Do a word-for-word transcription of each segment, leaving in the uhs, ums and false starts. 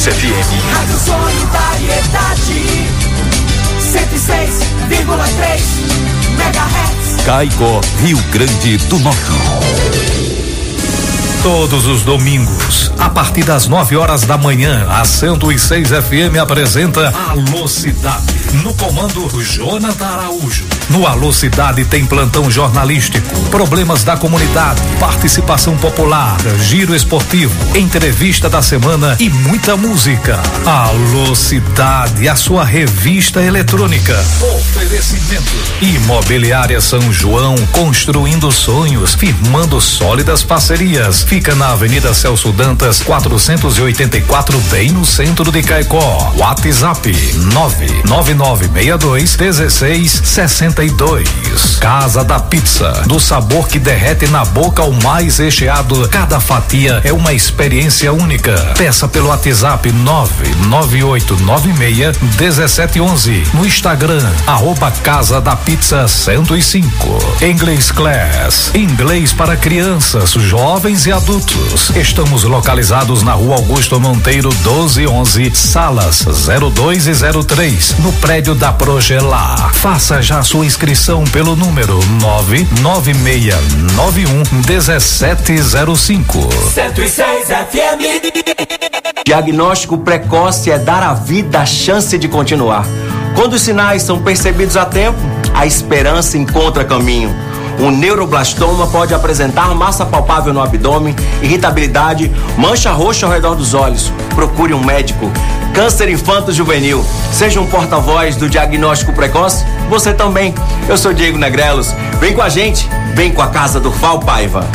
seis F M. Rádio Solidariedade, cento e seis vírgula três megahertz. Caicó, Rio Grande do Norte. Todos os domingos, a partir das nove horas da manhã, a cento e seis F M apresenta Alô Cidade. No comando, Jonathan Araújo. No Alô Cidade tem plantão jornalístico, problemas da comunidade, participação popular, giro esportivo, entrevista da semana e muita música. Alô Cidade, a sua revista eletrônica. Oferecimento: Imobiliária São João, construindo sonhos, firmando sólidas parcerias. Fica na Avenida Celso Dantas, quatrocentos e oitenta e quatro, bem no centro de Caicó. WhatsApp nove nove nove seis dois um seis seis dois. Casa da Pizza, do sabor que derrete na boca ao mais recheado. Cada fatia é uma experiência única. Peça pelo WhatsApp nove nove oito nove seis um sete um um. No Instagram, arroba Casa da Pizza cento e cinco. English Class, inglês para crianças, jovens e adultos. Estamos localizados na Rua Augusto Monteiro doze onze, salas zero dois e zero três, no prédio da Progelar. Faça já sua inscrição pelo número nove nove seis nove um um sete zero cinco. cento e seis F M. Diagnóstico precoce é dar à vida a chance de continuar. Quando os sinais são percebidos a tempo, a esperança encontra caminho. Um neuroblastoma pode apresentar massa palpável no abdômen, irritabilidade, mancha roxa ao redor dos olhos. Procure um médico. Câncer infanto-juvenil. Seja um porta-voz do diagnóstico precoce, você também. Eu sou Diego Negrelos. Vem com a gente, vem com a Casa do Val Paiva.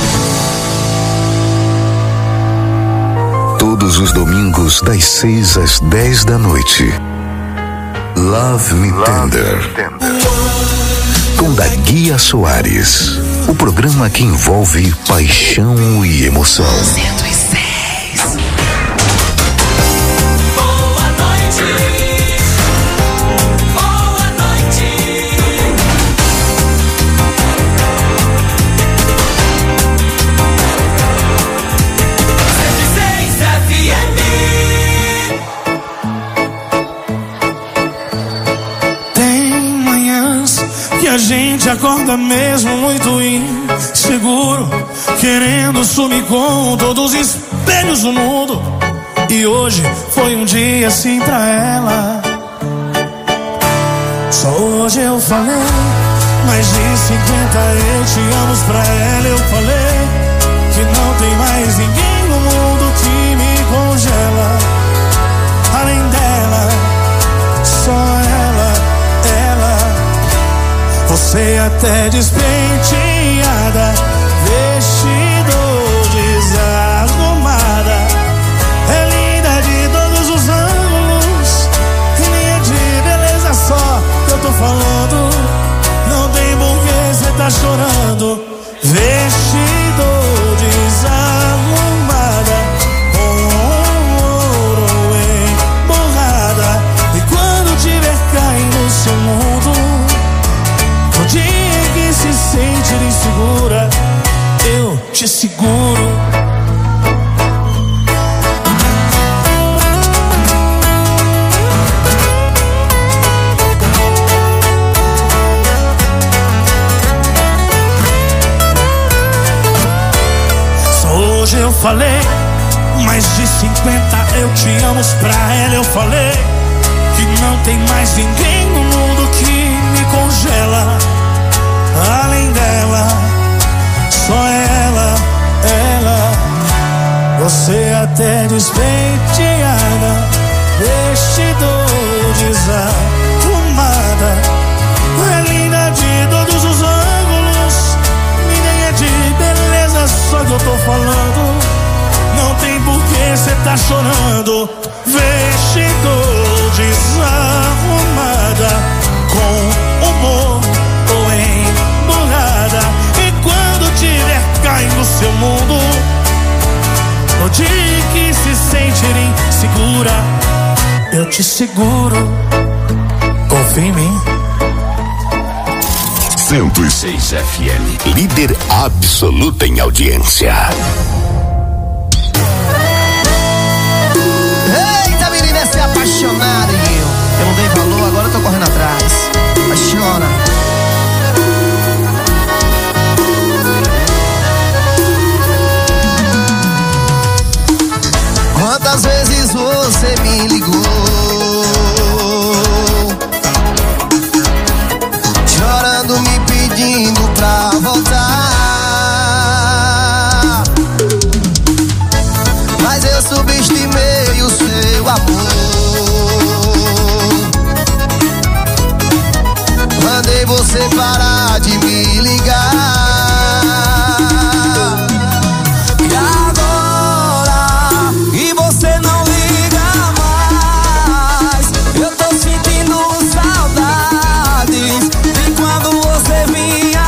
Todos os domingos, das seis às dez da noite. Love Me Tender. Com Daguia Soares. O programa que envolve paixão e emoção. cento e seis. Boa noite. Boa noite. cento e seis F M. Tem manhãs que a gente acorda mesmo muito inseguro, querendo sumir com todos os espelhos do mundo. E hoje foi um dia assim pra ela. Só hoje eu falei mais de cinquenta eu te amo pra ela. Eu falei que não tem mais ninguém no mundo que me congela. Além dela, só ela, ela. Você até despenteada, vestido desarrumada, é linda de todos os ângulos, linha de beleza só que eu tô falando. Não tem porquê cê tá chorando. Vestido desarrumada, com ouro emborrada. E quando tiver caindo no seu mundo, o dia que se sentir insegura, eu te seguro. Só hoje eu falei mais de cinquenta eu te amo pra ela. Eu falei que não tem mais ninguém no mundo que me congela. Além dela, só ela, ela. Você até despenteada, vestido desarrumada, é linda de todos os ângulos, ninguém é de beleza só que eu tô falando. Não tem porquê cê tá chorando. Vestido desarrumada, com humor ou emburrada. E quando tiver caindo no seu mundo, no dia que se sentir insegura, eu te seguro. Confia em mim. cento e seis F M, líder absoluta em audiência. Hey! apaixonado e eu, eu não dei valor, agora eu tô correndo atrás. Mas chora. Quantas vezes você me ligou, chorando, me pedindo pra voltar, mas eu subestimei o seu amor. Mandei você parar de me ligar. E agora que você não liga mais, eu tô sentindo saudades de quando você vinha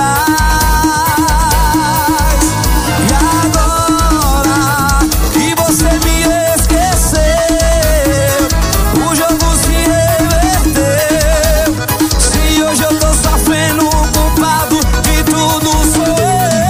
atrás. E agora que você me esqueceu, o jogo se reverteu. Se hoje eu tô sofrendo, o culpado de tudo sou eu.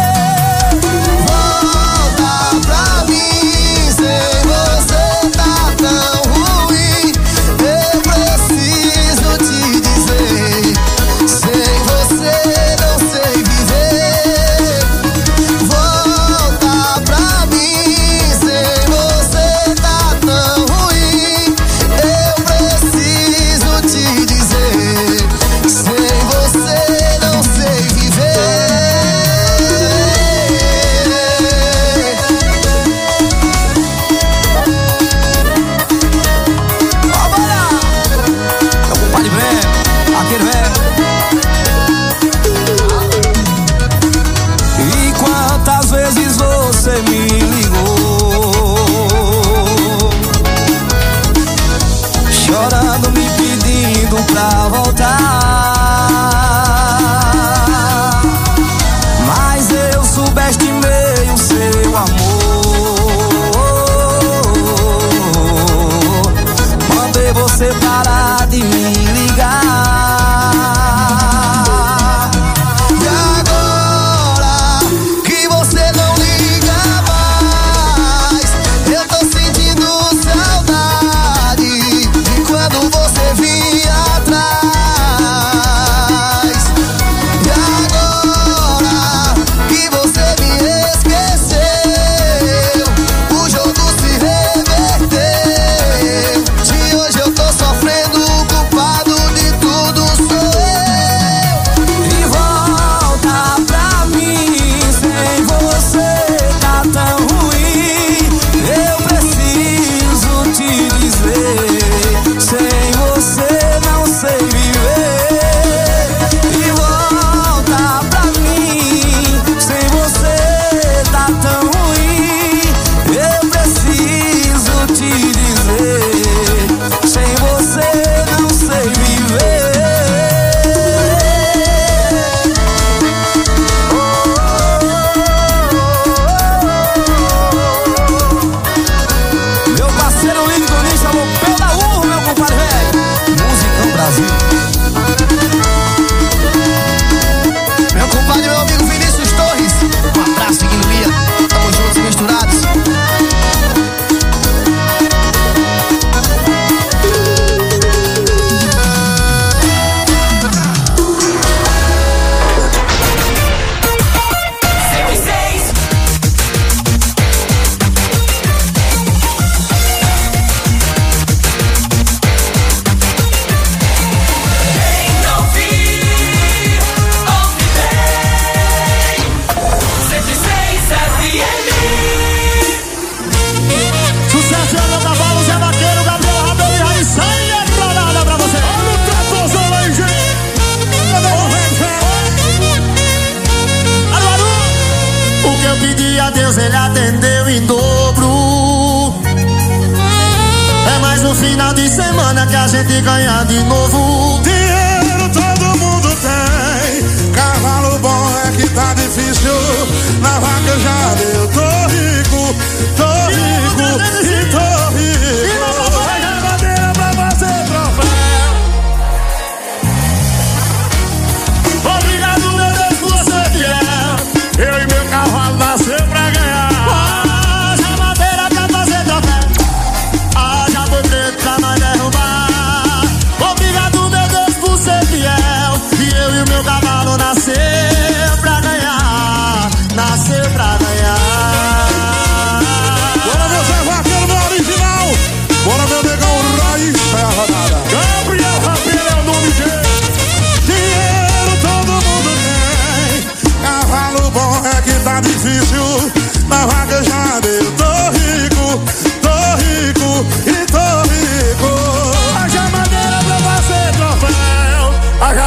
Volta pra mim, sem você tá tão ruim. Eu preciso te dizer, sem você não sei viver. Volta pra mim, sem você tá tão ruim. Eu preciso te dizer, sem você não sei viver. Ó, bora! Meu compadre velho, aquele velho. E quantas vezes você me ligou, chorando, me pedindo pra voltar, mas eu subestimei o seu amor. Mandei você parar de me ligar. E agora que você não liga mais, eu tô sentindo saudade de quando você vinha atrás. E agora que você me esqueceu, o jogo se reverteu. Se hoje eu tô sofrendo, o culpado de tudo sou eu. E volta pra mim, sem você tá tão ruim. Eu preciso te dizer, sem você não sei viver. E volta pra mim, sem você tá tão ruim. Eu preciso te dizer, sem você não sei viver. Meu parceiro lindo do lixo, alô, pela urra, meu compadre velho. Musicão Brasil. Meu compadre, meu amigo Vinícius Torres. Um abraço, Guilherme Lia. Tamo juntos e misturados. cento e seis. Quem não vir, ouve bem. cento e seis F M. Sucesso é da bola, Zé Vaqueiro, Gabriel Rabelo e Raíssa. E é estourada pra você. Olha o tratorzão aí, gente. O que eu pedi a Deus, ele atendeu em dobro. É mais um final de semana que a gente ganha de novo. Dinheiro todo mundo tem, cavalo bom é que tá difícil. Na vaquejada eu tô rico, tô rico e tô rico. E na bandeira pra você, troféu. Obrigado, meu Deus, por você que é. Eu e meu cavalo nasceu pra ganhar. Haja madeira pra fazer troféu. Haja boi preto pra nós derrubar.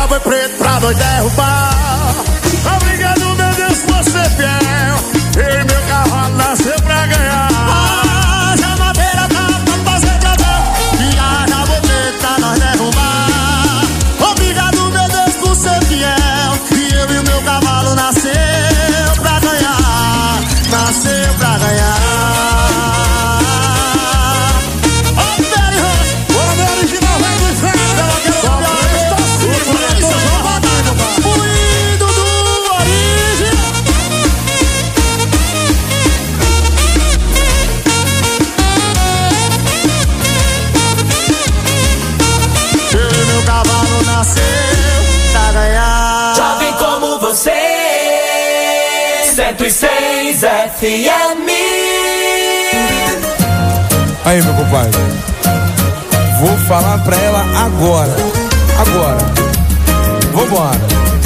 boi preto pra nós derrubar. Obrigado, meu Deus, por ser fiel. Eu e meu cavalo nasceu pra ganhar. Ah, já madeira tá pra fazer tratão. Viaja boi preto pra nós derrubar. Obrigado, meu Deus, por ser fiel. E eu e o meu cavalo nasceu pra ganhar. Nasceu pra ganhar. Jovem como você, cento e seis F M. Aí, meu compadre, vou falar pra ela agora. Agora. Vambora.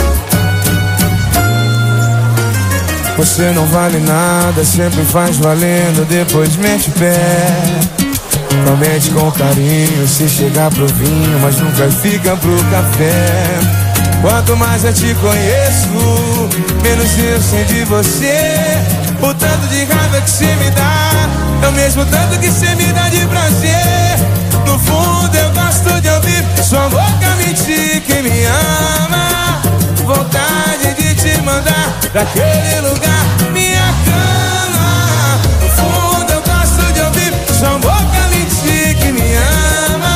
Você não vale nada, sempre faz valendo, depois mete o pé. Promete com carinho, se chegar pro vinho, mas nunca fica pro café. Quanto mais eu te conheço, menos eu sei de você. O tanto de raiva que você me dá é o mesmo tanto que você me dá de prazer. No fundo eu gosto de ouvir sua boca mentir que me ama. Vontade de te mandar pra aquele lugar, minha cama. No fundo eu gosto de ouvir sua boca mentir que me ama.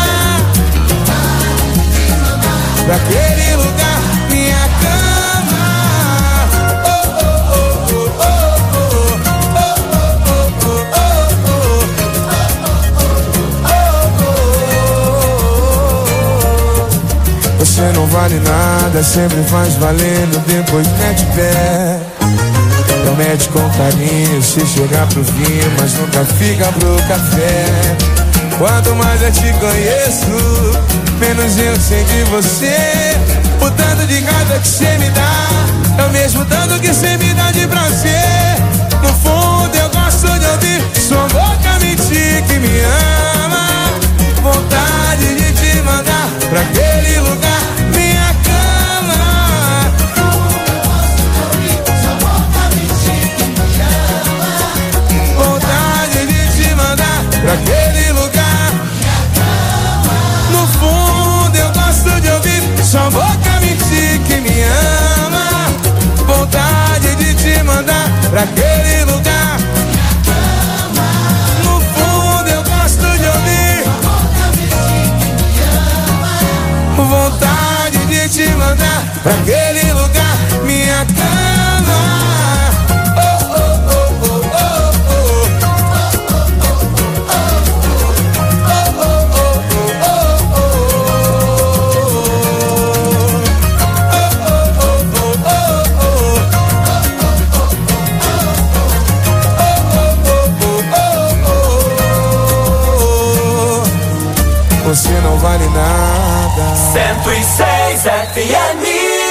Pra aquele lugar, minha cama. Oh, oh, oh, oh, oh, oh, oh, oh. Você não vale nada, sempre faz valendo, depois mete pé. Promete com carinho, se chegar pro vinho, mas nunca fica pro café. Quanto mais eu te conheço, menos eu sei de você. O tanto de raiva que você me dá é o mesmo tanto que você me dá de prazer. No fundo eu gosto de ouvir sua boca mentir que me ama. Vontade de te mandar pra aquele lugar, minha cama. Vontade de te mandar pra aquele lugar, minha cama. No fundo eu gosto de ouvir sua boca mentir que me ama. Vontade de te mandar pra aquele lugar, minha cama. No fundo eu gosto de ouvir sua boca mentir que me ama. Vontade de te mandar pra aquele lugar, minha cama. Oh, oh, oh, oh, oh, você não vale nada. cento e seis F M.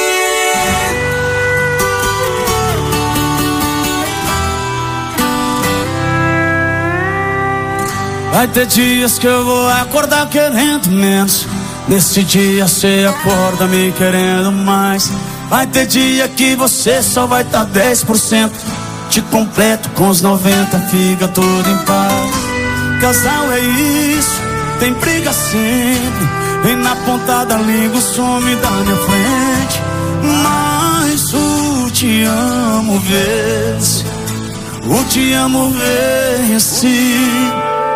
Vai ter dias que eu vou acordar querendo menos. Nesse dia cê acorda me querendo mais. Vai ter dia que você só vai tá dez por cento. Te completo com os noventa, fica tudo em paz. Casal é isso, tem briga sempre. Vem na ponta da língua, some da minha frente. Mas o te amo vence, o te amo vence.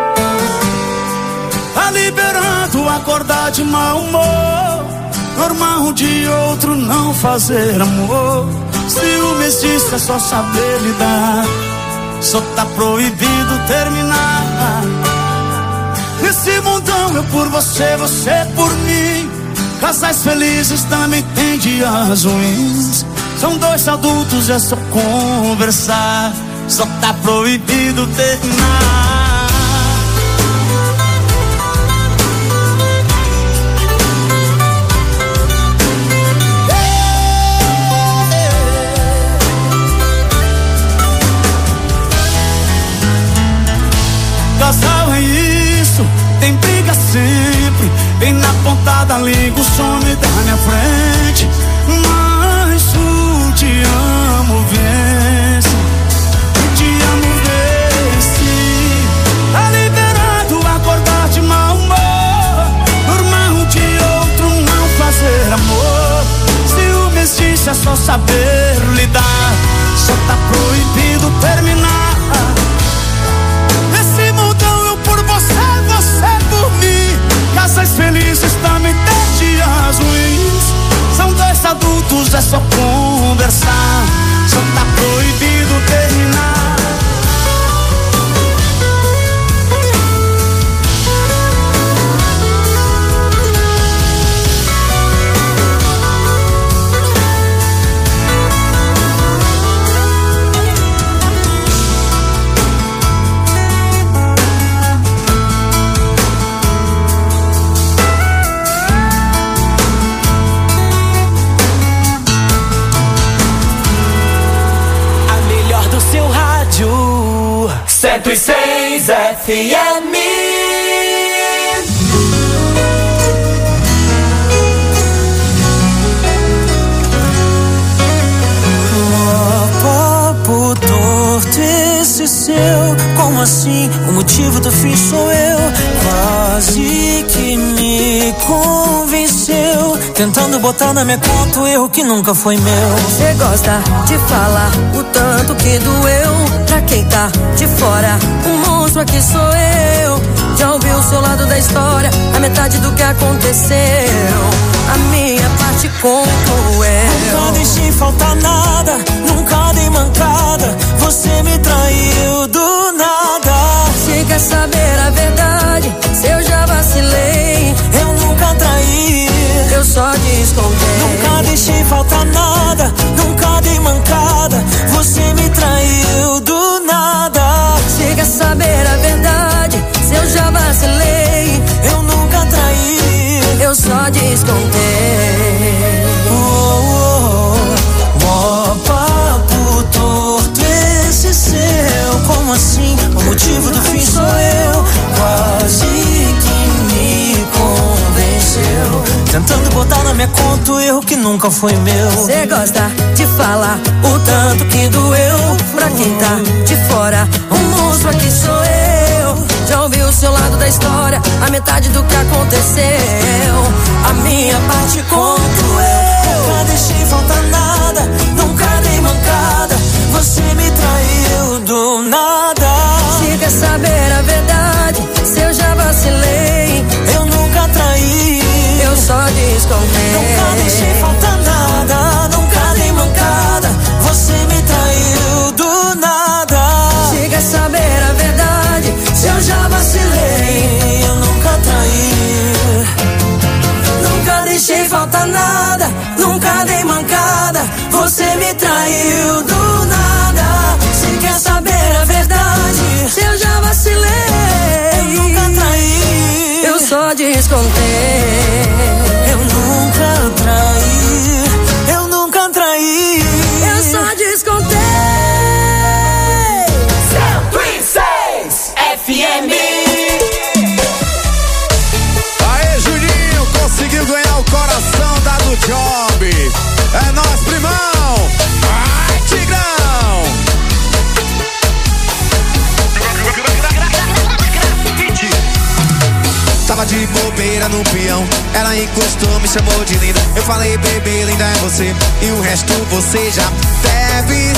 Tá liberando acordar de mau humor. Normal um de outro não fazer amor. Ciúme existe, é só saber lidar. Só tá proibido terminar. Nesse mundão eu por você, você por mim. Casais felizes também tem dias ruins. São dois adultos, é só conversar. Só tá proibido terminar. Casal é isso, tem briga sempre. Vem na ponta da língua, some da minha frente. saber lidar. Só tá proibido terminar. Nesse mundão eu por você, você por mim. Casais felizes também tem dias ruins. São dois adultos, é só conversar. Só tá proibido terminar. cento e seis F M. Papo torto esse seu, como assim? O motivo do fim sou eu. Quase que me convenceu, tentando botar na minha conta o erro que nunca foi meu. Você gosta de falar o tanto que doeu. Pra quem tá de fora, o monstro aqui sou eu. Já ouvi o seu lado da história, a metade do que aconteceu. A minha parte conto eu. Nunca deixei faltar nada, nunca dei mancada. Você me traiu do nada. Se quer saber a verdade, se eu já vacilei, eu nunca traí, eu só descontei. Nunca deixei faltar nada, nunca dei mancada. Você me traiu do nada. Se quer saber a verdade, se eu já vacilei, eu nunca traí, eu só descontei. Oh, oh, oh, oh, papo torto esse seu, como assim? O motivo do fim sou eu. Quase que me convenceu, tentando botar na minha conta o erro que nunca foi meu. Você gosta de falar o tanto que doeu. Pra quem tá de fora, o monstro aqui sou eu. Já ouvi o seu lado da história, a metade do que aconteceu. A minha parte conto eu. Nunca deixei faltar nada, nunca dei mancada. Você me traiu do nada. Se quer saber a verdade, se eu já vacilei, eu nunca traí, eu só descontei. Nunca deixei faltar nada, nunca dei mancada. Você me traiu do nada. Se quer saber a verdade, se eu já vacilei, eu nunca traí, nunca deixei faltar nada, nunca dei mancada. Você me traiu do nada. Se quer saber a verdade, se eu já vacilei, eu nunca traí, eu só descontei. Eu nunca traí, eu nunca traí, eu só descontei. cento e seis F M. Aê, Juninho, conseguiu ganhar o coração da do Job. É nóis, primão. Vai, Tigrão. Tava de bobeira no peão, ela encostou, me chamou de linda. Eu falei, bebê, linda é você, e o resto você já deve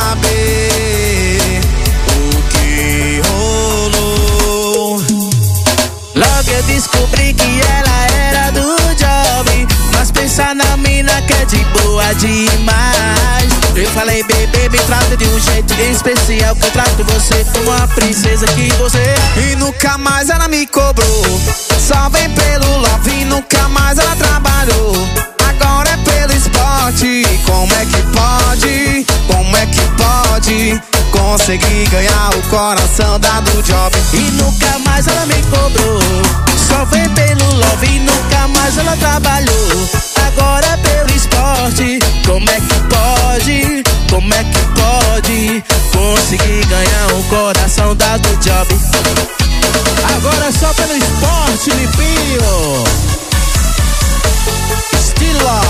saber o que rolou. Logo eu descobri que ela era do Job, mas pensa na mina que é de boa demais. Eu falei, bebê, me trata de um jeito bem especial, que eu trato você como a princesa que você é. E nunca mais ela me cobrou, só vem pelo love e nunca mais ela trabalhou. Agora é pelo esporte, como é que pode, como é que pode conseguir ganhar o coração da do Job. E nunca mais ela me cobrou, só vem pelo love e nunca mais ela trabalhou. Agora é pelo esporte, como é que pode, como é que pode conseguir ganhar o coração da do Job. Agora é só pelo esporte, limpinho. Estilo.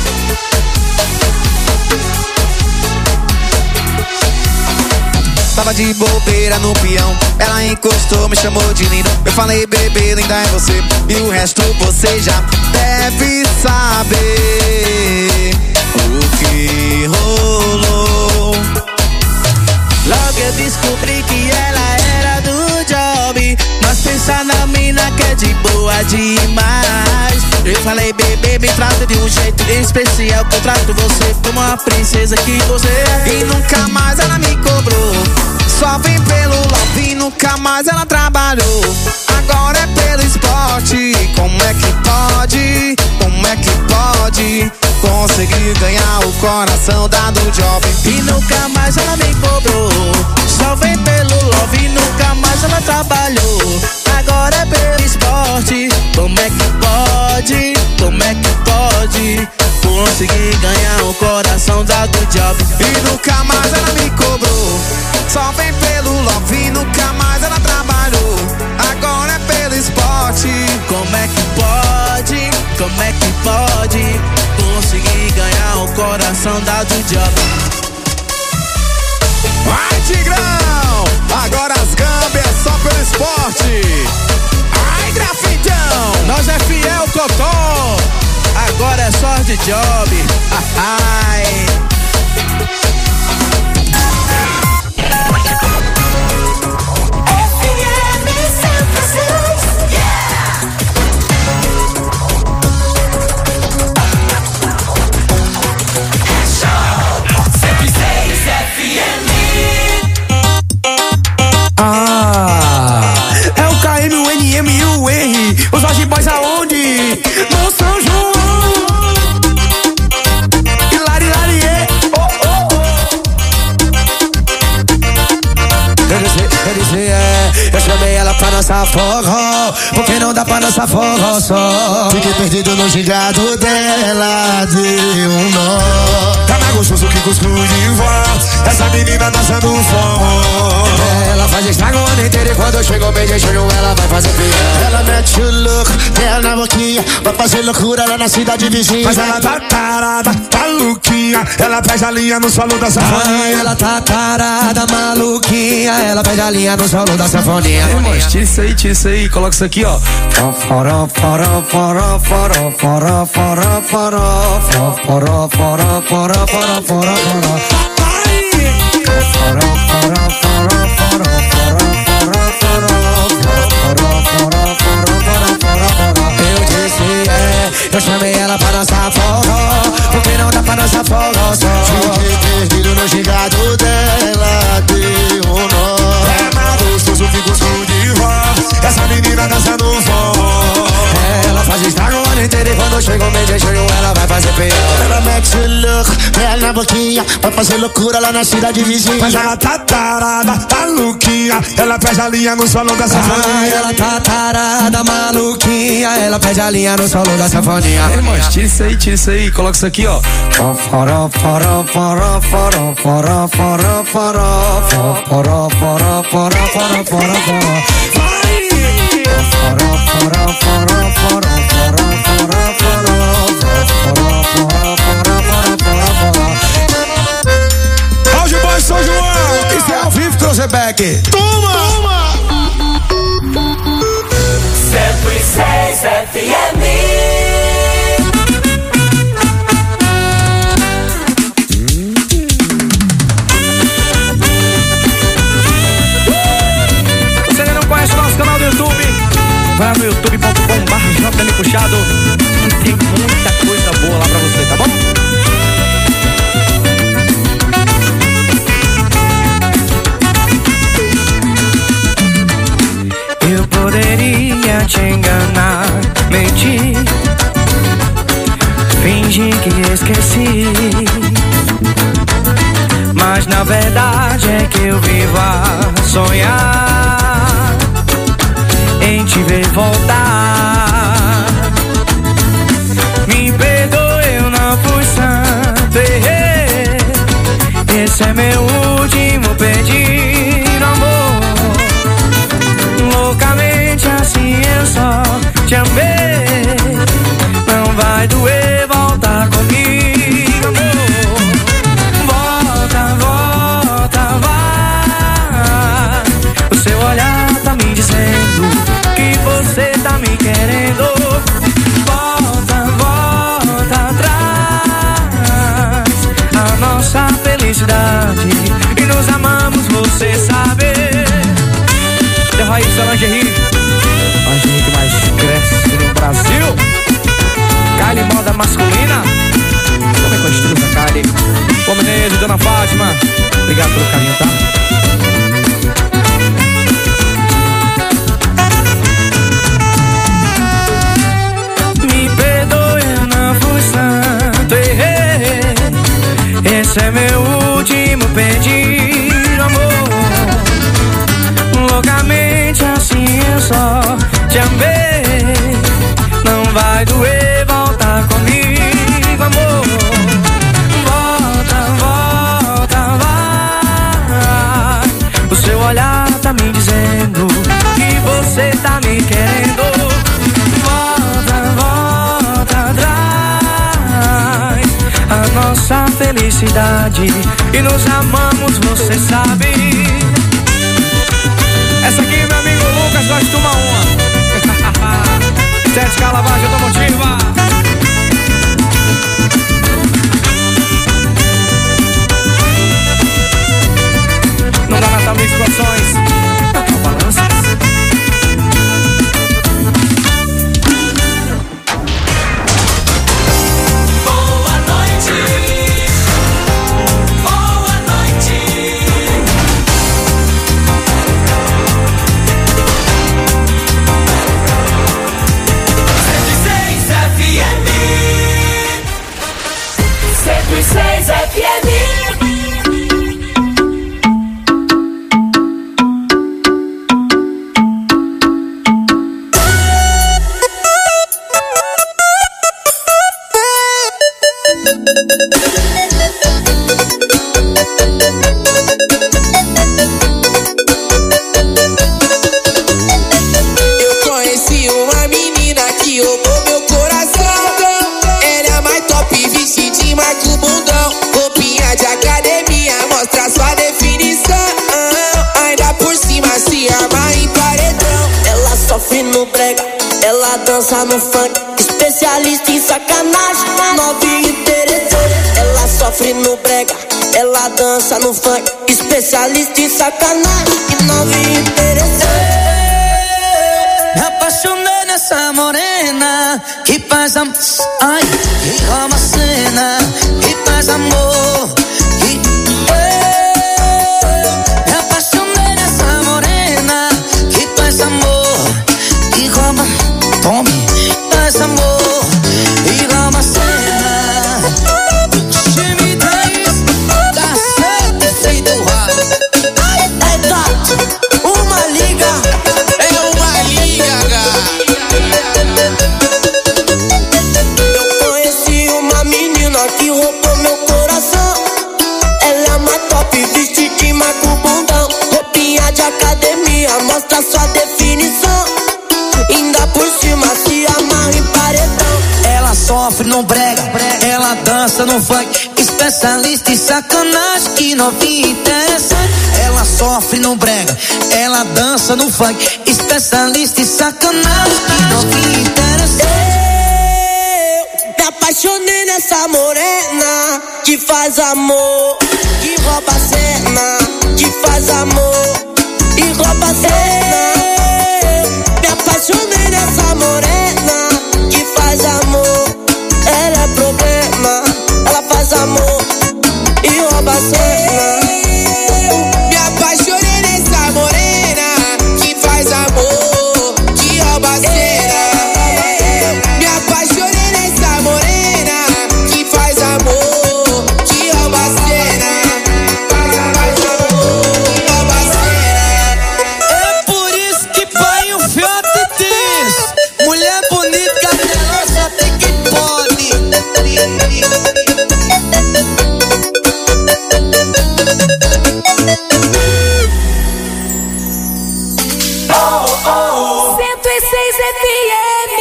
Tava de bobeira no peão. Ela encostou, me chamou de lindo. Eu falei, bebê, linda é você. E o resto você já deve saber o que rolou. Logo eu descobri que ela era do job, mas pensa na mina que é de boa demais. Eu falei, bebê, me trata de um jeito especial, que eu trato você como uma princesa que você é. E nunca mais ela me cobrou, só vem pelo love e nunca mais ela trabalhou. Agora é pelo esporte, como é que pode, como é que pode conseguir ganhar o coração da do job. E nunca mais ela me cobrou, só vem pelo love e nunca mais ela trabalhou. Agora é pelo esporte, como é que pode, como é que pode conseguir ganhar o coração da do job. E nunca mais ela me cobrou, só vem pelo love e nunca mais ela trabalhou. Agora é pelo esporte, como é que pode, como é que pode conseguir ganhar o coração da do job. Vai, Tigrão! Agora as gambas é só pelo esporte. Ai, grafitão! Nós é fiel, Cotó. Agora é só de job. Ai. Ah, é o K M, o N M e o R. Os Lost Boys aonde? No São João. Hilari, Hilari, é. Oh, oh, oh. Eu disse, eu disse, é. Eu chamei ela pra dançar forró, porque não dá pra dançar forró só. Fiquei perdido no gingado dela, deu um nó. Tá mais gostoso que cuscuz de vó, essa menina dançando forró. Ela faz estrago o ano inteiro e quando chega o mês de junho ela vai fazer pior. Ela mete o louco, dela na boquinha, vai fazer loucura lá na cidade vizinha. Mas ela tá tarada, maluquinha, ela pede a linha no solo da sanfoninha. Ela tá tarada, maluquinha, ela pede a linha no solo da sanfoninha. Irmãos, tira isso aí, tira isso aí, coloca isso aqui, ó. Foró, foró, foró, foró, foró, foró, foró, foró, foró, foró, foró, foró, foró, foró. Eu disse é, eu chamei ela pra dançar forró, porque não dá pra dançar forró só. Fiquei perdido no gingado dela, deu um nó. É mais gostoso que cuscuz de vó, essa menina dançando forró. Ela faz estrago o ano inteiro e quando chega o mês de junho ela vai fazer pior. Ela mete o louco, dela na boquinha, vai fazer loucura lá na cidade vizinha. Mas ela tá tarada, maluquinha, ela pede a linha no solo da sanfoninha. Ela tá tarada, maluquinha, ela pede a linha no solo da sanfoninha. Irmãos, tira isso aí, tira isso aí, coloca isso aqui, ó. Foró, foró, foró, foró, foró, foró, foró, foró, foró, foró, foró, foró, foró, foró. Foró, foró, foró, foró, foró, foró, foró, foró, foró, foró, foró. Hoje Boys São João, isso é ao vivo, Cruzeback. Toma! Toma! cento e seis F M. Você ainda não conhece o nosso canal do YouTube? Vai no youtube ponto com barra J M Puxado e tem muita coisa boa lá pra você, tá bom? Eu poderia te enganar, mentir, fingir que esqueci, mas na verdade é que eu vivo a sonhar em te ver voltar. Me perdoe, eu não fui santo, errei. Esse é meu último pedido, amor. Loucamente assim eu só te amei. Não vai doer voltar comigo, amor. Volta, volta, vai. felicidade e nos amamos, você sabe. De Raíssa Lingerie, a lingerie que mais cresce no Brasil. Kylie Moda Masculina. Como é que eu estudo essa Kylie? Ô Menezes, Dona Fátima, obrigado pelo carinho, tá? Me perdoe, eu não fui santo, errei. Esse é meu último pedido, amor. Loucamente assim eu só te amei. Não vai doer voltar comigo, amor. Volta, volta, vai. O seu olhar tá me dizendo que você tá me querendo. Volta, volta atrás. A nossa felicidade e nos amamos, você sabe. Essa aqui, meu amigo Lucas, nós toma uma. Sete Calavagem Automotiva. Não dá Natal Mix Produções. Natal Balanças. Boa noite. Boa noite. cento e seis F M. cento e seis F M. Eu conheci uma menina que roubou meu coração. Ela é mais top, vestidinha, marca o bundão. Roupinha de academia, mostra sua definição. Ainda por cima se arma em paredão. Ela sofre no brega, ela dança no funk. Especialista em sacanagem, novinha interessante. Ela sofre no brega, ela dança no funk. Especialista em sacanagem, novinha interessante. Me apaixonei nessa morena que faz amor, ai, que rouba a cena, que faz amor. Que eu me apaixonei nessa morena que faz amor, que rouba, tome, faz amor, e rouba a cena. Time dez, dá certo sem doar. Ai, ai, gato, uma liga. Eu conheci uma menina que roubou meu coração. Ela é uma top, vestidinha, marca o bundão. Roupinha de academia, mostra sua definição. Ainda por cima se amarra em paredão. Ela sofre no brega, ela dança no funk. Especialista em sacanagem, que novinha interessante. Ela sofre no brega, ela dança no funk. Especialista em sacanagem, que novinha interessante. Eu me apaixonei nessa morena que faz amor, que rouba a cena, que faz amor e rouba a cena. Me apaixonei nessa morena que faz amor. Ela é problema, ela faz amor e rouba a cena. Me apaixonei nessa morena que faz amor, que rouba a cena. Me apaixonei nessa morena que faz amor, que rouba a cena. Rouba a cena. É por isso que pai o fiote diz: mulher bonita, cabelosa, tem que pode. cento e seis F M.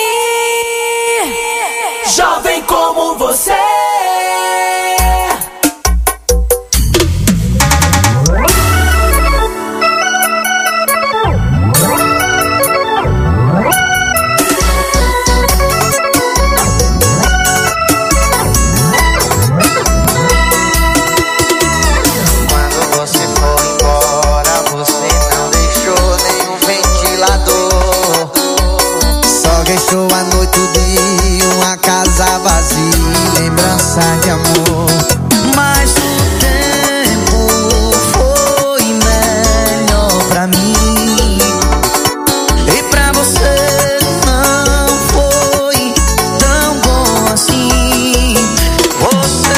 Jovem como você. a noite, o dia, uma casa vazia, lembrança de amor. Mas o tempo foi melhor pra mim, e pra você não foi tão bom assim. Você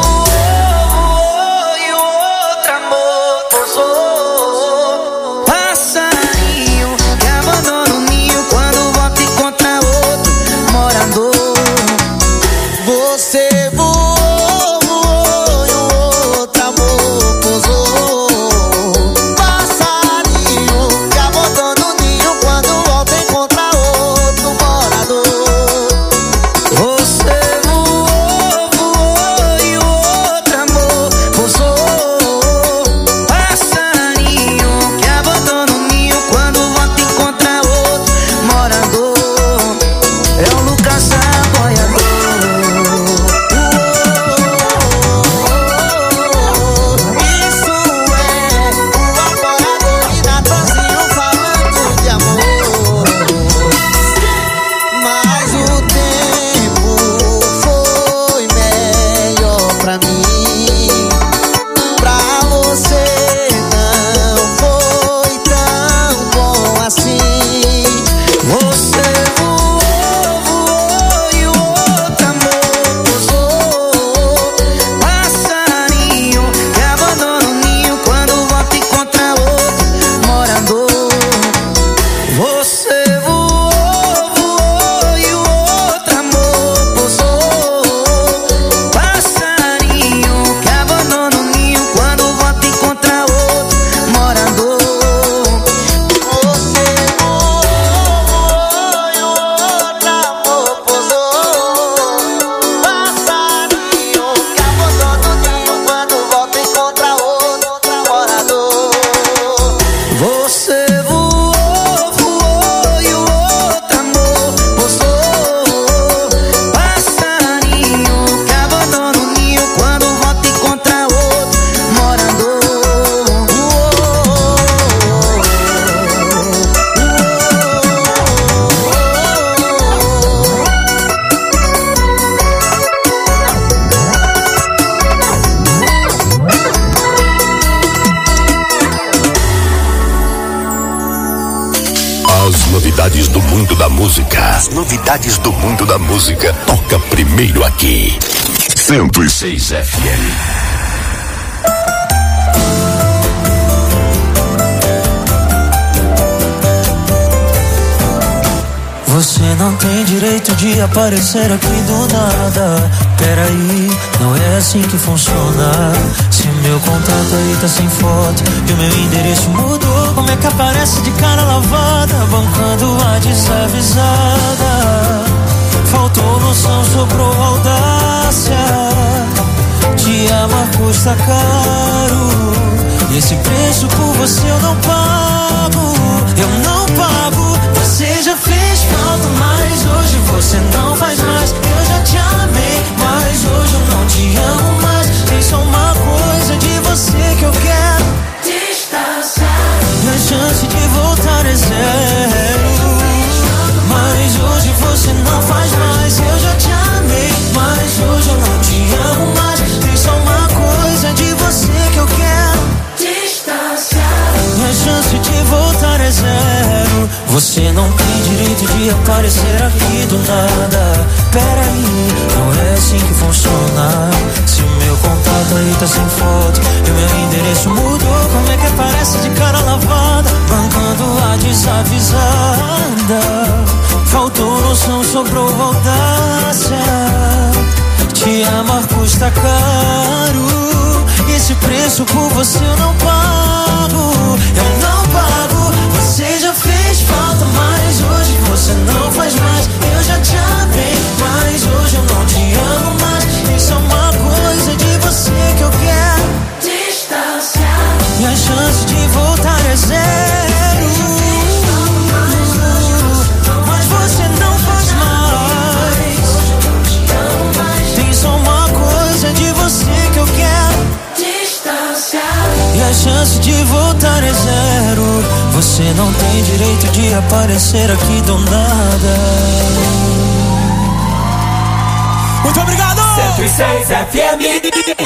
voou e outro amor pousou. Passarinho que abandona o ninho quando volta e encontra outro morador. Você voou, voou e o outro amor pousou. Passarinho que abandona o ninho quando volta e encontra outro morador. Você voou, voou e o outro amor pousou. Passarinho que abandona o ninho quando volta e encontra outro morador. É o Lucas Aboiador. Isso é o Aboiador e Natanzinho falando de amor. Mas o tempo foi melhor pra mim, pra você não foi tão bom assim. Você voou, voou e o outro amor pousou. Passarinho que abandona o ninho quando volta e encontra outro morador. Você voou, voou e o outro amor pousou. Passarinho que abandona o ninho quando volta e encontra outro morador. Você voou, voou e o outro amor pousou. Passarinho que abandona o ninho quando volta e encontra outro morador. Você voou, voou e o outro amor pousou. Passarinho que abandona o ninho quando volta e encontra outro morador. As novidades do mundo da música. As novidades do mundo da música. Toca primeiro aqui. cento e seis F M. Você não tem direito de aparecer aqui do nada. Peraí, não é assim que funciona. Se meu contato aí tá sem foto e o meu endereço mudou, como é que aparece de cara lavada, bancando a desavisada? Faltou noção, sobrou audácia. Te amar custa caro, e esse preço por você eu não pago. Eu não pago. Você já fez falta, mas hoje você não faz mais. Eu já te amei, mas hoje eu não te amo mais. Tem só uma coisa de você que eu quero: distanciar. E a chance de voltar é zero. Mas hoje você não faz mais. Eu já te amei, mas hoje eu não te amo mais. Tem só uma coisa de você que eu quero: distanciar. E a chance de voltar é zero. Você não tem direito de aparecer aqui do nada. Peraí, não é assim que funciona. Se o meu contato aí tá sem foto e o meu endereço mudou, como é que aparece de cara lavada, bancando a desavisada? Faltou noção, sobrou audácia. Te amar custa caro, esse preço por você eu não pago. Eu não pago. Você já fez falta, mas hoje você não faz mais. Eu já te amei, mas hoje eu não te amo mais. Tem só uma coisa de você que eu quero: distanciar. E a chance de voltar é zero. Mas você não faz mais. Tem só uma coisa de você que eu quero: distanciar. E a chance de voltar é zero. Você não tem direito de aparecer aqui do nada. Muito obrigado! cento e seis F M.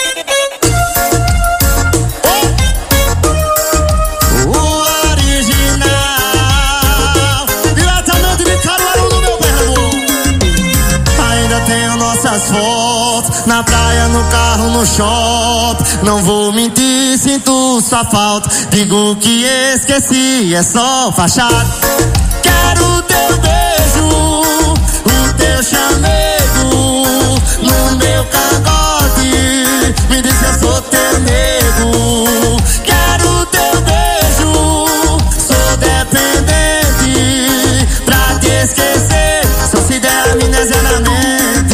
Fotos na praia, no carro, no shopping. Não vou mentir, sinto sua falta. Digo que esqueci, é só fachada. Quero teu beijo, o teu chamego no meu cangote. Me diz que eu sou teu nego. Quero teu beijo, sou dependente. Pra te esquecer, só se der amnésia na mente.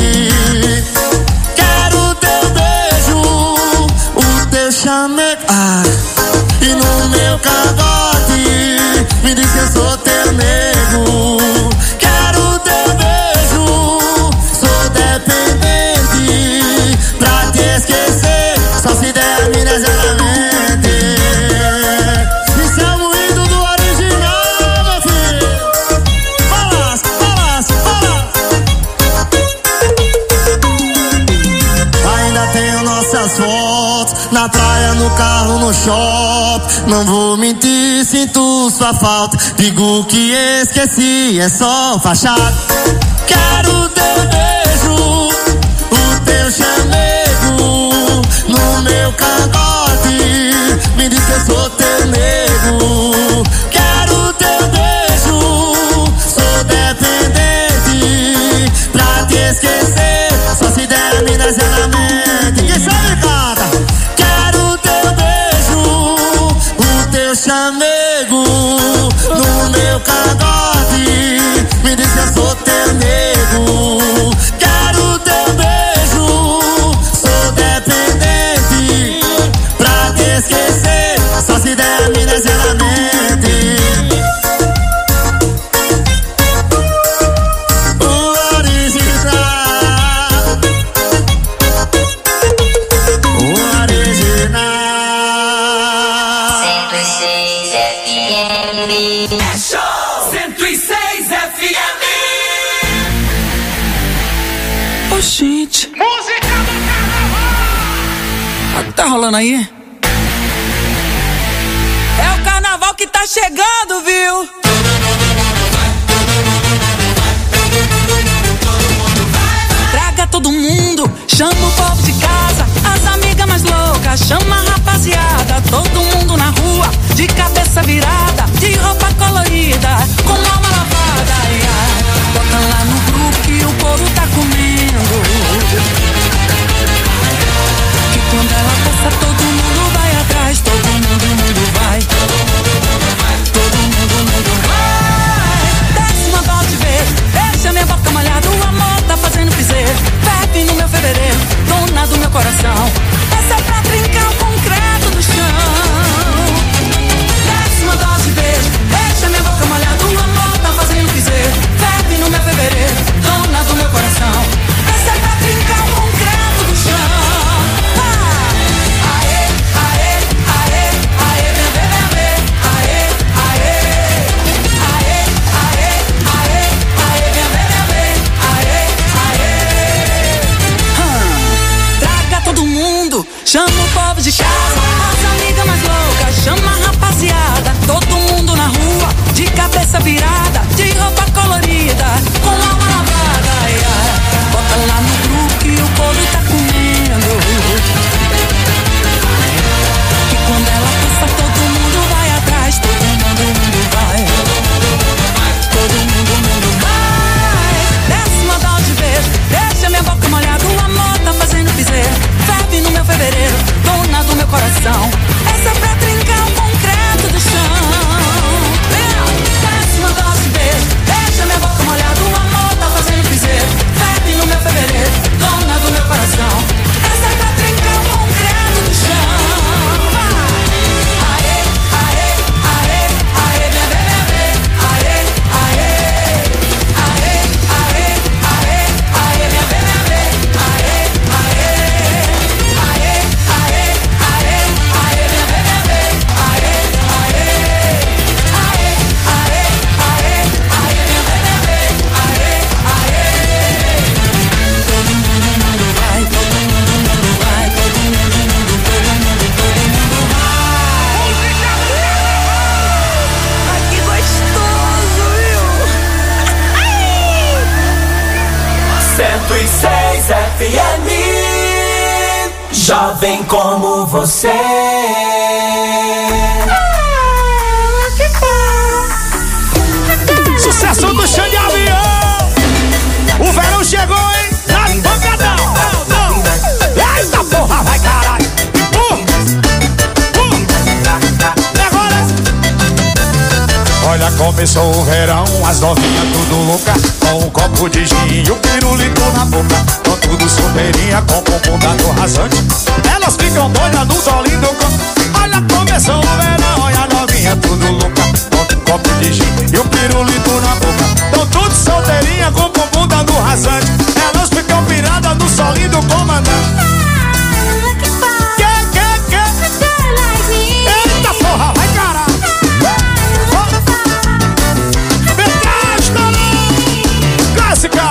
Ah, e no meu cangote me diz que eu sou teu nego. Quero teu beijo, sou dependente. Pra te esquecer, só se der amnésia na mente. Isso é o moído do original, meu filho. Balas, balas, balas. Ainda tenho nossas fotos na praia, no carro, no shopping. Não vou mentir, sinto sua falta. Digo que esqueci, é só fachada. Quero teu beijo, o teu chamego no meu cangote. Me diz que eu sou teu nego. Quero teu beijo, sou dependente. Pra te esquecer, só se der amnésia na mente. Quem sabe canta? Chamego no meu cangote. Me diz que eu sou teu nego. Quero teu beijo, sou dependente. Pra te esquecer, só se der amnésia na mente. O original, o original. É show cento e seis F M. Ô, gente. Música do carnaval. O que tá rolando aí? É o carnaval que tá chegando, viu? Traga todo mundo, chama o povo de casa, as amigas mais loucas, chama a rapaziada, todo mundo na rua, de cabeça virada, de roupa colorida, com alma lavada, ai, ai. Bota lá no grupo que o couro tá comendo, que quando ela passa todo mundo vai atrás, todo mundo, mundo vai, todo mundo, mundo vai. Desce uma dó de ver, deixa minha boca molhada, o amor tá fazendo piseiro, bebe no meu fevereiro, dona do meu coração, essa é pra trincar o concreto do chão. cento e seis F M, jovem como você. Sucesso do chão de avião. O verão chegou, hein? Na pancadão. Eita porra, vai caralho. Uh, uh. E agora? Olha, começou o verão, as novinhas tudo louca, com um copo de gin e um pirulito na boca. Tô tudo solteirinha, com o bumbum dado rasante. Elas ficam doidas no solinho do corpo. Olha, começou o verão, olha a novinha tudo louca, com um copo de gin e um pirulito na boca. Tô tudo solteirinha, com o bumbum dado rasante. Elas ficam piradas no solinho do comandante. Eita porra, vai caralho. Clássica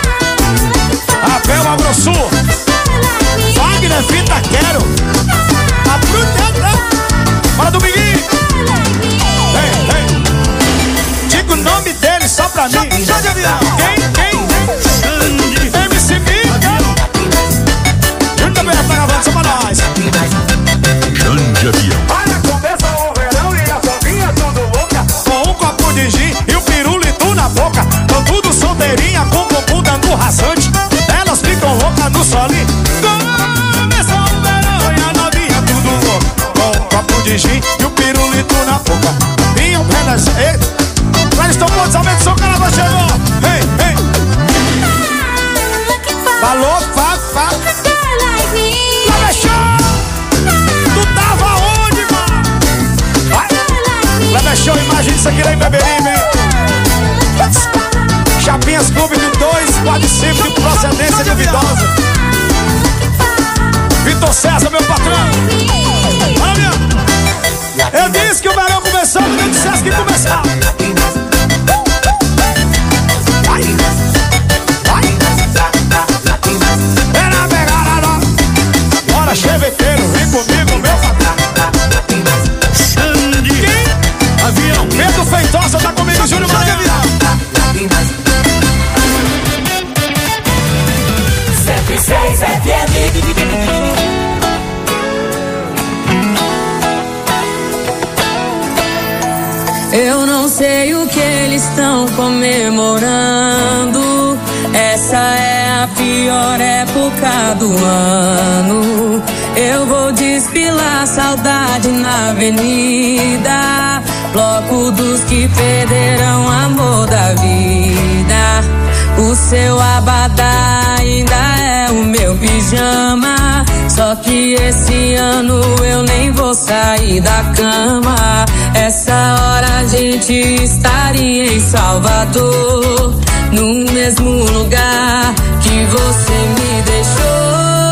Abel Agrosul, Wagner Fita Quero, a Bruneta, bora do Biguinho. Ei, ei, diga o nome dele só pra mim. Quem, quem? M C Mica. Júnior também tá gravando só pra nós. Grande avião. Olha, começou o verão e a novinha tudo louca, com um copo de gin e um pirulito na boca. Tão tudo solteirinha, com o bumbum dando rasante. Elas ficam loucas no solinho. Começou o verão e a novinha tudo louca, com um copo de gin e um pirulito na boca. Vinham pelas... Eles estão bons, aumenta o som, carnaval chegou. Ei, ei. Falou, fá, fá. Lá mexeu. Tu tava onde, mano? Vai. Lá mexeu, imagina isso aqui lá em Beberibe, hein? Chapinhas Clube de dois, participe de procedência duvidosa. Vitor César, meu patrão. Olha, minha. Eu disse que o verão começou, mas eu dissesse que começava. Vai. Vai. Era pegada, não. Bora, cheveteiro, vem comigo, meu patrão. Quem? Avião. Pedro Feitosa tá comigo, Júnior Maria Avião. cento e seis F M. Eu não sei o que eles estão comemorando. Essa é a pior época do ano. Eu vou desfilar saudade na avenida, bloco dos que perderam o amor da vida. O seu abadá ainda é o meu pijama, só que esse ano eu nem vou sair da cama. Essa hora a gente estaria em Salvador, no mesmo lugar que você me deixou.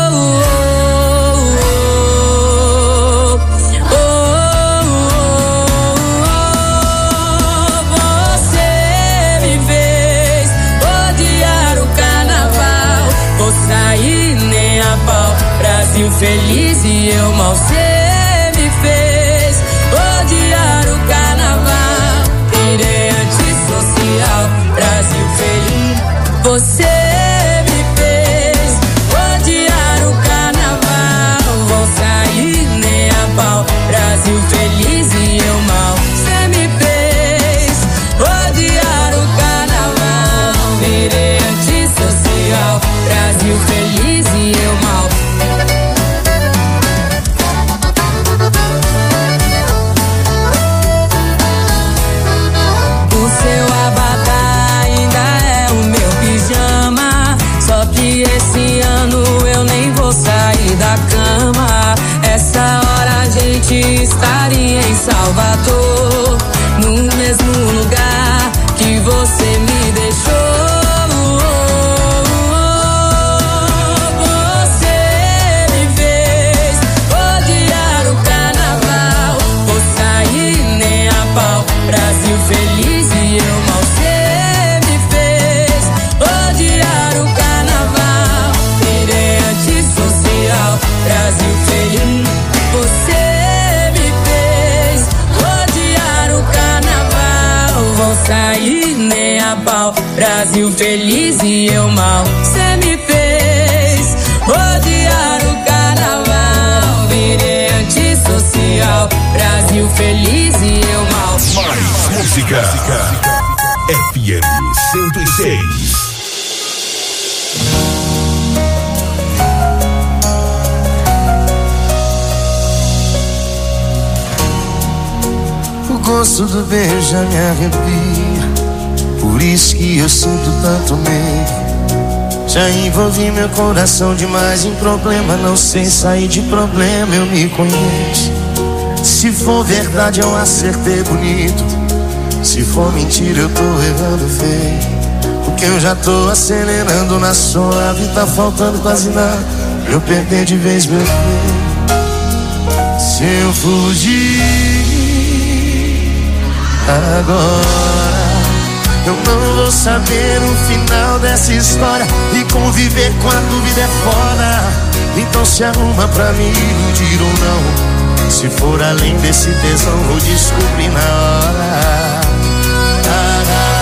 Brasil feliz e eu mal, cê me fez odiar o carnaval. Virei antissocial, Brasil feliz. Você me fez odiar o carnaval. Vou sair nem a pau, Brasil feliz e eu mal, cê me fez odiar o carnaval. Virei antissocial, Brasil feliz e eu mal. Esse ano eu nem vou sair da cama. Essa hora a gente estaria em Salvador, no mesmo lugar que você me deixou. Você me fez odiar o carnaval. Vou sair nem a pau, Brasil feliz e eu mal, cê me fez odiar o carnaval. Antissocial, Brasil feliz. Você me fez odiar o carnaval. Vou sair nem a pau, Brasil feliz e eu mal, cê me fez mundial. Brasil feliz e eu mal. Mais música. F M cento e seis. O gosto do beijo já me arrepia, por isso que eu sinto tanto medo. Já envolvi meu coração demais em problema, não sei sair de problema, eu me conheço. Se for verdade eu acertei bonito, se for mentira eu tô errando feio. Porque eu já tô acelerando na suave, tá faltando quase nada pra eu perder de vez meu filho. Se eu fugir agora, eu não vou saber o final dessa história, e conviver com a dúvida é foda. Então se arruma pra me iludir ou não. Se for além desse tesão vou descobrir na hora. Ah,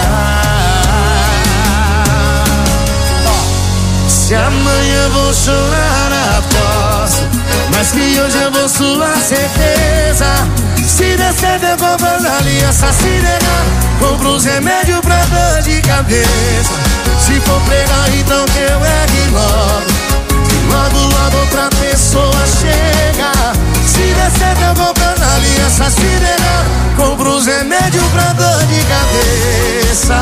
ah, ah. Se amanhã vou chorar, aposto, mas que hoje eu vou suar certeza. Se der certo eu vou pra aliança, se negar compro os remédios pra dor de cabeça. Se for pregar então que eu ergue logo, que logo logo outra pessoa chega. Se der certo eu vou pra aliança, se negar compro os remédios pra dor de cabeça.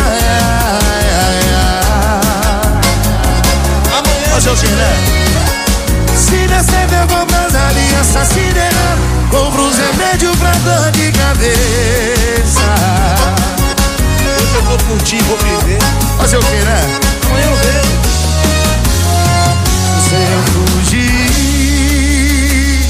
Amanhã seu Chile. Se der certo eu vou pra aliança, se negar compro os remédios pra dor de cabeça. Hoje eu vou curtir, vou viver. Fazer o que, né? Amanhã eu vejo. Se eu fugir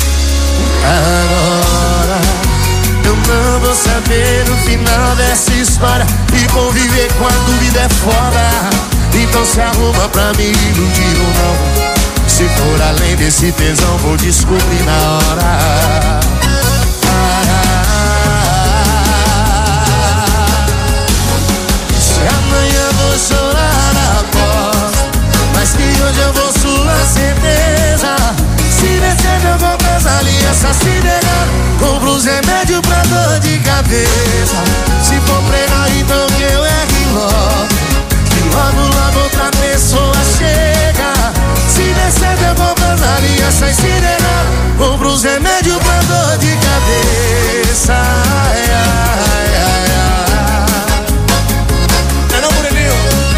agora, eu não vou saber o final dessa história, e conviver com a dúvida é foda. Então se arruma pra me iludir ou não. Se for além desse tesão vou descobrir na hora. Se amanhã vou chorar, aposto, mas que hoje eu vou suar certeza. Se descer eu vou pras alianças, se negar compro os remédios pra dor de cabeça. Se for pregar então que eu ergue logo, que logo logo outra pessoa chega. Se descer eu vou pras alianças, se negar compro os remédios pra dor de cabeça. Ai, ai, ai, ai. É não, Murilinho?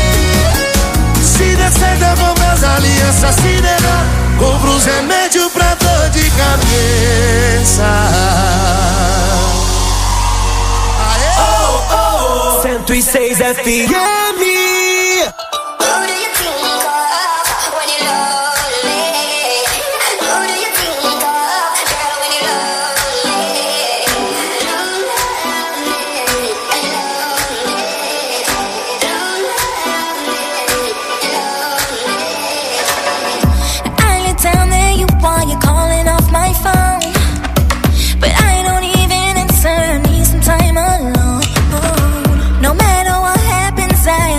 Se descer eu vou pras alianças, se negar compro os remédios pra dor de cabeça. Oh, oh, cento e seis F M. Time alone. No matter what happens, I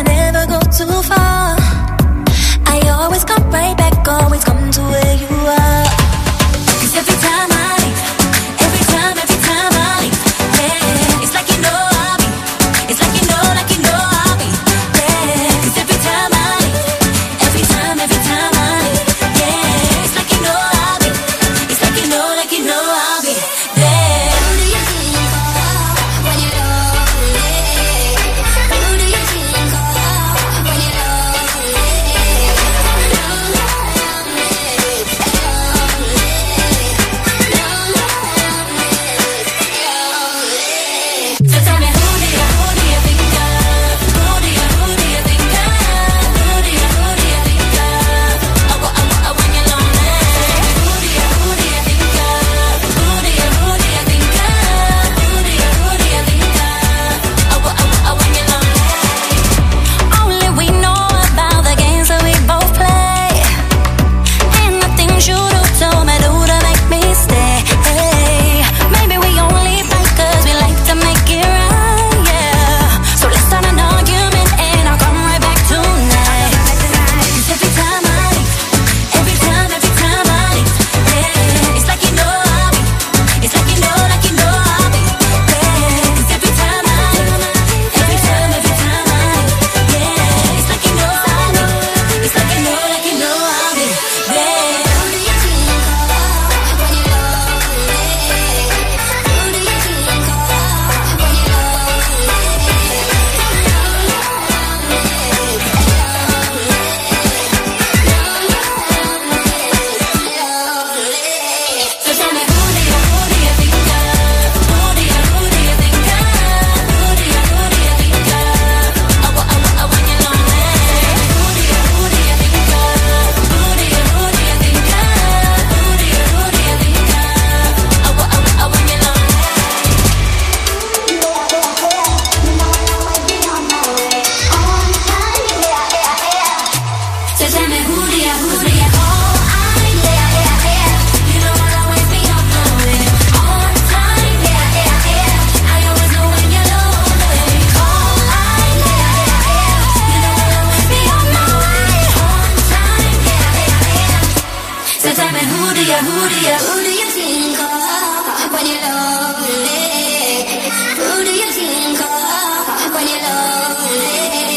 So tell me who do you, who do you call? I'm there, yeah, yeah. You don't wanna waste me up, no way. On time, yeah, yeah, yeah. I always know when you're lonely. Call, I'm there, yeah, yeah. You don't wanna waste me up, no way. On time, yeah, yeah, yeah. So tell me who do you, who do you, who do you think of when you're lonely? Who do you think of when you're lonely?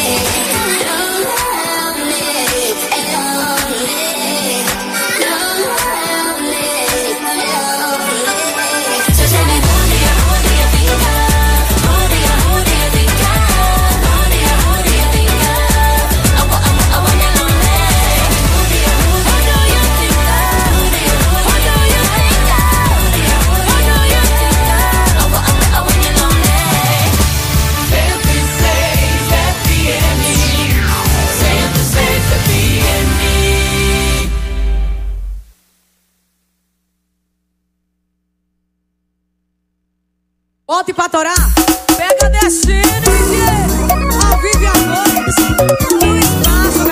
Volte pra torar, pega descendo, D J, ao vivo e a cores, no espaço,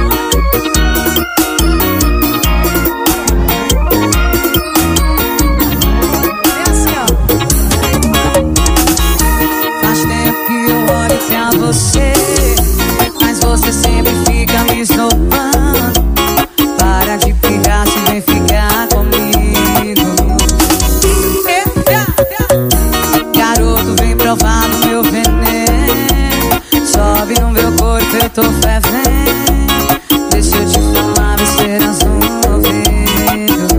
é assim, ó. Faz tempo que eu olho pra você, mas você sempre fica me esnobando. Para de ficar, se vem ficar comigo. Provar no meu veneno, sobe no meu corpo, eu tô fervendo. Deixa eu te falar besteiras no ouvido.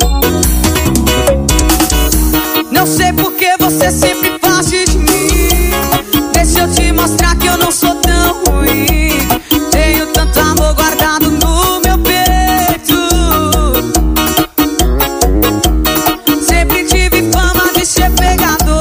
Não sei por que você sempre foge de mim. Deixa eu te mostrar que eu não sou tão ruim. Tenho tanto amor guardado no meu peito. Sempre tive fama de ser pegador.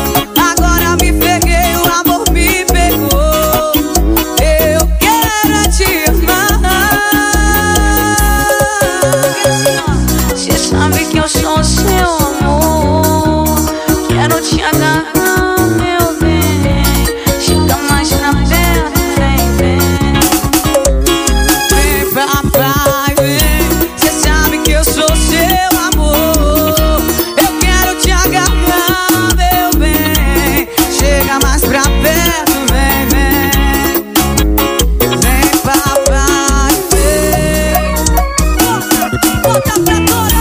Sabe que eu sou seu amor. Quero te agarrar, meu bem. Chega mais pra perto, vem, vem. Vem, papai, vem. Cê sabe que eu sou seu amor. Eu quero te agarrar, meu bem. Chega mais pra perto, vem, vem. Vem, papai, vem. Bota, bota pra torar.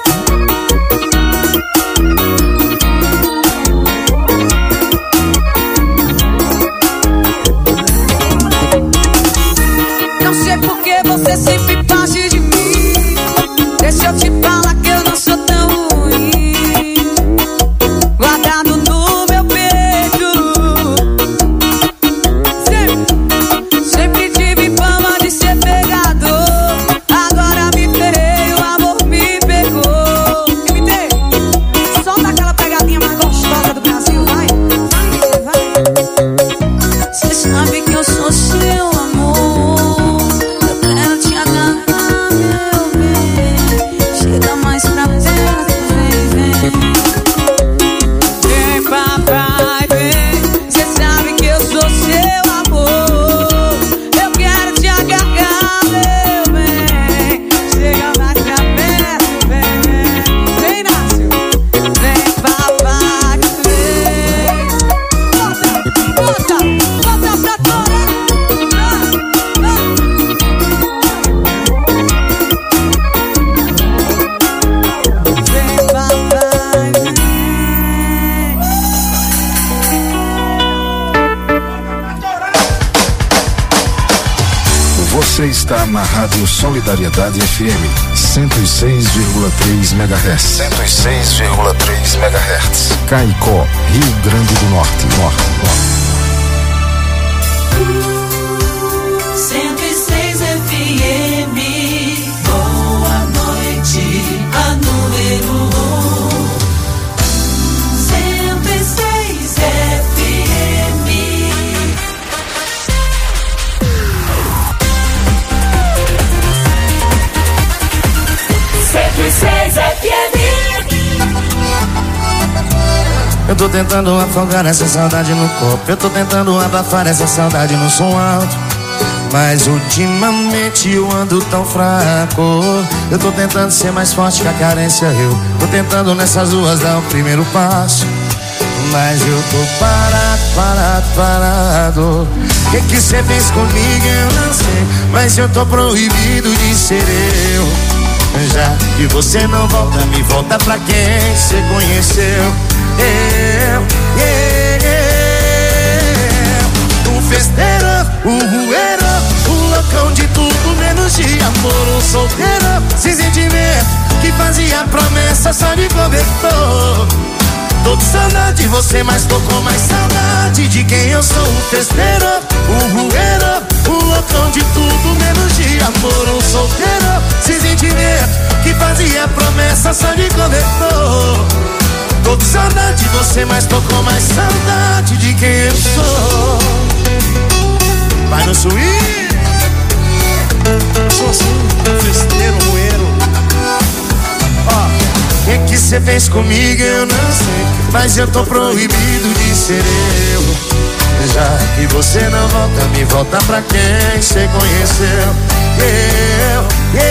Você sempre foge de mim. Deixa eu te falar que eu não sou tão ruim. Guardado no meu peito. Sempre, sempre tive fama de ser pegador. Agora me ferrei, o amor me pegou. M T, solta aquela pegadinha mais gostosa do Brasil, vai. Vai, vai. Você sabe que eu sou seu amor. Chega mais pra perto, vem, vem. Vem, papai, vem. Cê sabe que eu sou seu amor. Eu quero te agarrar, meu bem. Chega mais pra perto, vem, vem. Vem, Nácio. Vem, papai, vem. Bota, bota, bota pra torar. Você está na Rádio Solidariedade F M cento e seis vírgula três megahertz. cento e seis vírgula três megahertz. Caicó, Rio Grande do Norte. Norte, Norte. cento e seis F M. Boa noite, a número um. cento e seis F M. cento e seis F M. Eu tô tentando afogar essa saudade no copo. Eu tô tentando abafar essa saudade no som alto. Mas ultimamente eu ando tão fraco. Eu tô tentando ser mais forte que a carência. Eu tô tentando nessas ruas dar o primeiro passo. Mas eu tô parado, parado, parado. O que que cê fez comigo eu não sei, mas eu tô proibido de ser eu. Já que você não volta, me volta pra quem cê conheceu. Eu, eu, eu. Um festeiro, um rueiro, um loucão de tudo menos de amor. Um solteiro, sem sentimento, que fazia promessa só de cobertor. Tô com saudade de você, mas tô com mais saudade de quem eu sou. Um festeiro, um rueiro, um loucão de tudo menos de amor. Um solteiro, sem sentimento, que fazia promessa só de cobertor. Tô com saudade de você, mas tô com mais saudade de quem eu sou. Vai no swing. Sou assim, festeiro, rueiro. Ó, o que que cê fez comigo eu não sei, mas eu tô proibido de ser eu. Já que você não volta, me volta pra quem cê conheceu. Eu,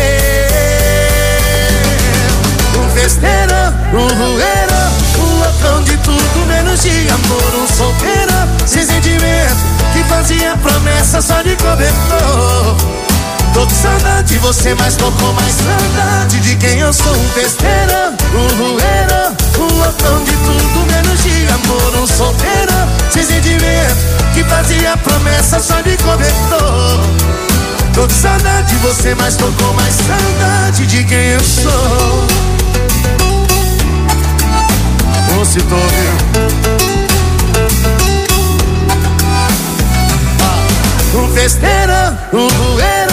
eu. Um festeiro, um rueiro, um loucão de tudo menos de amor. Um solteiro, sem sentimento, que fazia promessa só de cobertor. Tô com saudade de você, mas tô com mais saudade de quem eu sou. Um festeiro, um rueiro, um loucão de tudo menos de amor. Um solteiro, sem sentimento, que fazia promessa só de cobertor. Tô com saudade de você, mas tô com mais saudade de quem eu sou. Ô, se tô ouvindo. Um festeiro, um rueiro,